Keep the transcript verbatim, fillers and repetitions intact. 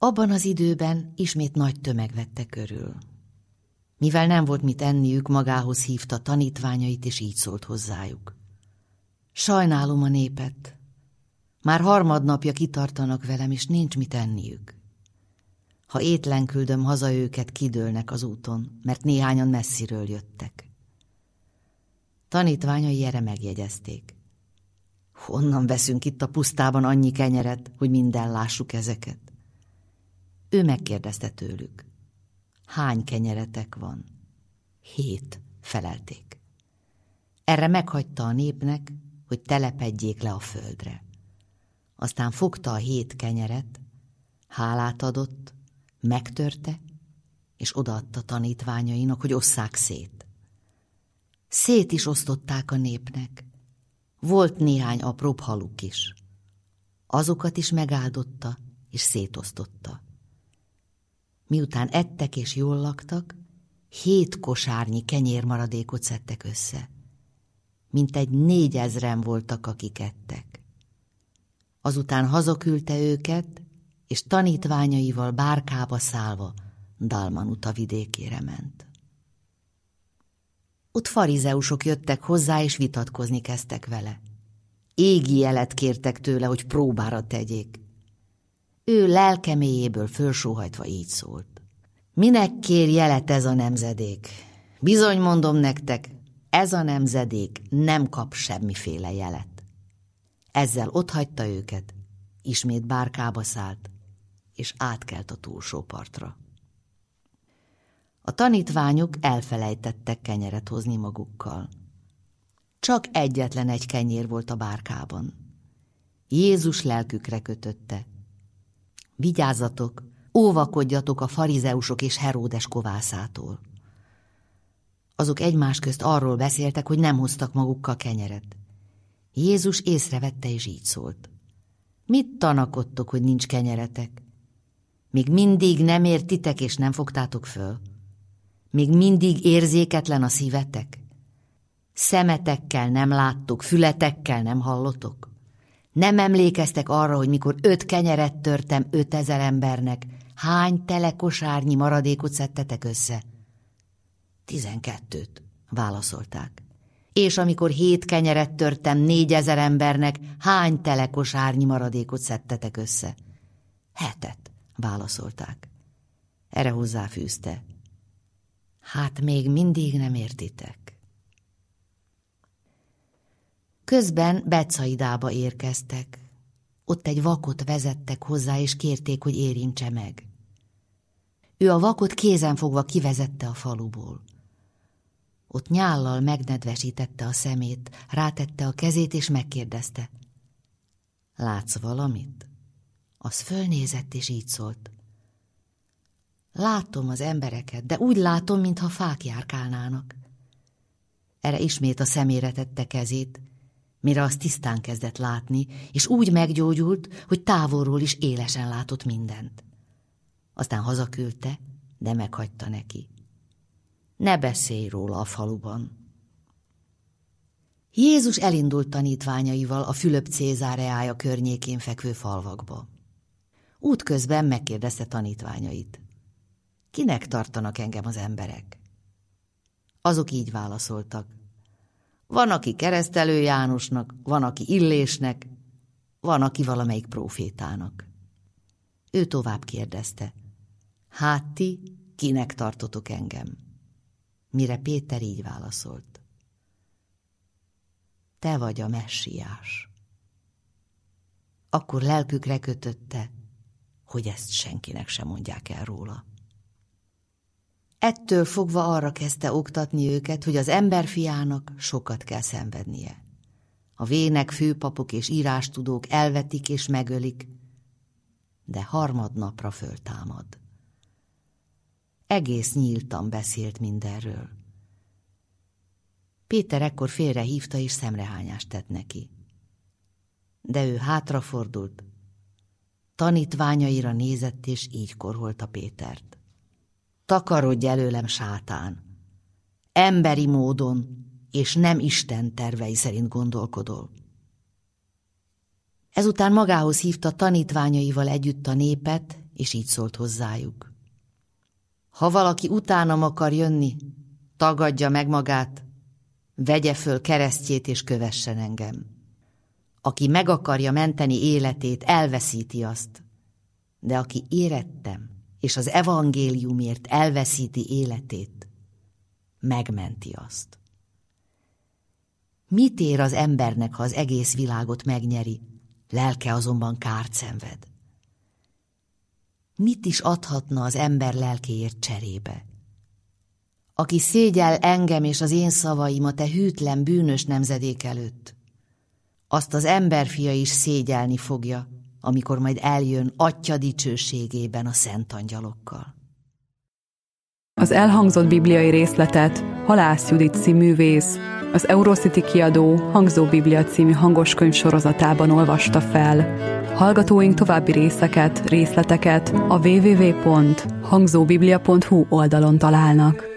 Abban az időben ismét nagy tömeg vette körül. Mivel nem volt mit enniük, magához hívta tanítványait, és így szólt hozzájuk. Sajnálom a népet. Már harmadnapja kitartanak velem, és nincs mit enniük. Ha étlen küldöm haza őket, kidőlnek az úton, mert néhányan messziről jöttek. Tanítványai erre megjegyezték. Honnan veszünk itt a pusztában annyi kenyeret, hogy minden lássuk ezeket? Ő megkérdezte tőlük. Hány kenyeretek van? Hét, felelték. Erre meghagyta a népnek, hogy telepedjék le a földre. Aztán fogta a hét kenyeret, hálát adott, megtörte, és odaadta tanítványainak, hogy osszák szét. Szét is osztották a népnek. Volt néhány apróbb haluk is. Azokat is megáldotta, és szétosztotta. Miután ettek és jól laktak, hét kosárnyi kenyérmaradékot szedtek össze. Mintegy négyezren voltak, akik ettek. Azután hazaküldte őket, és tanítványaival bárkába szállva Dalmanuta vidékére ment. Ott farizeusok jöttek hozzá, és vitatkozni kezdtek vele. Égi jelet kértek tőle, hogy próbára tegyék. Ő lelke mélyéből fölsóhajtva így szólt. Minek kér jelet ez a nemzedék? Bizony mondom nektek, ez a nemzedék nem kap semmiféle jelet. Ezzel otthagyta őket, ismét bárkába szállt, és átkelt a túlsó partra. A tanítványok elfelejtettek kenyeret hozni magukkal. Csak egyetlen egy kenyér volt a bárkában. Jézus lelkükre kötötte. Vigyázzatok, óvakodjatok a farizeusok és Heródes kovászától. Azok egymás közt arról beszéltek, hogy nem hoztak magukkal kenyeret. Jézus észrevette, és így szólt. Mit tanakodtok, hogy nincs kenyeretek? Még mindig nem értitek, és nem fogtátok föl? Még mindig érzéketlen a szívetek? Szemetekkel nem láttok, fületekkel nem hallotok? Nem emlékeztek arra, hogy mikor öt kenyeret törtem ötezer embernek, hány tele kosárnyi maradékot szedtetek össze? Tizenkettőt, válaszolták. És amikor hét kenyeret törtem négyezer embernek, hány tele kosárnyi maradékot szedtetek össze? Hetet, válaszolták. Erre hozzáfűzte. Hát még mindig nem értitek. Közben Betszaidába érkeztek. Ott egy vakot vezettek hozzá, és kérték, hogy érintse meg. Ő a vakot kézenfogva kivezette a faluból. Ott nyállal megnedvesítette a szemét, rátette a kezét, és megkérdezte. Látsz valamit? Az fölnézett, és így szólt. Látom az embereket, de úgy látom, mintha fák járkálnának. Erre ismét a szemére tette kezét, mire az tisztán kezdett látni, és úgy meggyógyult, hogy távolról is élesen látott mindent. Aztán hazaküldte, de meghagyta neki. Ne beszélj róla a faluban. Jézus elindult tanítványaival a Fülöp-Cézáreája környékén fekvő falvakba. Útközben megkérdezte tanítványait. Kinek tartanak engem az emberek? Azok így válaszoltak. Van, aki Keresztelő Jánosnak, van, aki Illésnek, van, aki valamelyik prófétának. Ő tovább kérdezte. Hát ti, kinek tartotok engem? Mire Péter így válaszolt. Te vagy a messiás. Akkor lelkükre kötötte, hogy ezt senkinek sem mondják el róla. Ettől fogva arra kezdte oktatni őket, hogy az emberfiának sokat kell szenvednie. A vének, főpapok és írástudók elvetik és megölik, de harmadnapra föltámad. Egész nyíltan beszélt mindenről. Péter ekkor félrehívta és szemrehányást tett neki. De ő hátrafordult, tanítványaira nézett, és így korholta Pétert. Takarodj előlem, sátán! Emberi módon, és nem Isten tervei szerint gondolkodol. Ezután magához hívta tanítványaival együtt a népet, és így szólt hozzájuk. Ha valaki utánam akar jönni, tagadja meg magát, vegye föl keresztjét és kövessen engem. Aki meg akarja menteni életét, elveszíti azt, de aki érettem, és az evangéliumért elveszíti életét, megmenti azt. Mit ér az embernek, ha az egész világot megnyeri, lelke azonban kárt szenved? Mit is adhatna az ember lelkéért cserébe? Aki szégyel engem és az én szavaim a te hűtlen, bűnös nemzedék előtt, azt az emberfia is szégyelni fogja, amikor majd eljön Atya dicsőségében a szent angyalokkal. Az elhangzott bibliai részletet Halász Judit színművész, az Eurocity kiadó Hangzó Biblia című hangoskönyv sorozatában olvasta fel. Hallgatóink további részeket, részleteket a double-u double-u double-u pont hangzóbiblia pont hu oldalon találnak.